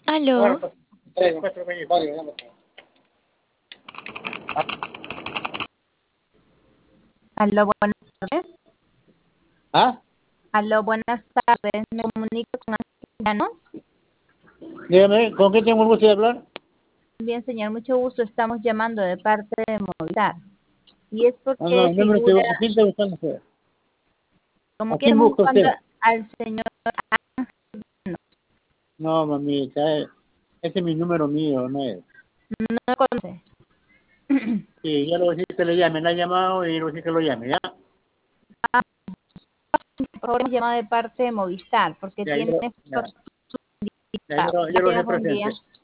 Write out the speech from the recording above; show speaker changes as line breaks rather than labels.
Aló,
Aló, buenas tardes.
¿Ah?
Aló, buenas tardes. Me comunico con Angeliano.
Dígame, ¿con qué tengo el gusto de hablar?
Bien, señor, mucho gusto. Estamos llamando de parte de Movistar. Y es
No, no,
porque
el número
figura,
¿a quién está buscando usted?
como
¿A
que
quién
estamos
busca
buscando
usted?
al señor Angeliano.
No, mamita, ese es mi número mío, no es.
No lo conoce.
Sí, ya lo voy a decir que le llame, me ha llamado y lo voy a decir que lo llame, ¿ya?
Por favor, hemos llamado de parte de Movistar porque
Ya,
tiene
yo, ya,
fotos.
ya, yo lo
Tengas buen
represento.
día.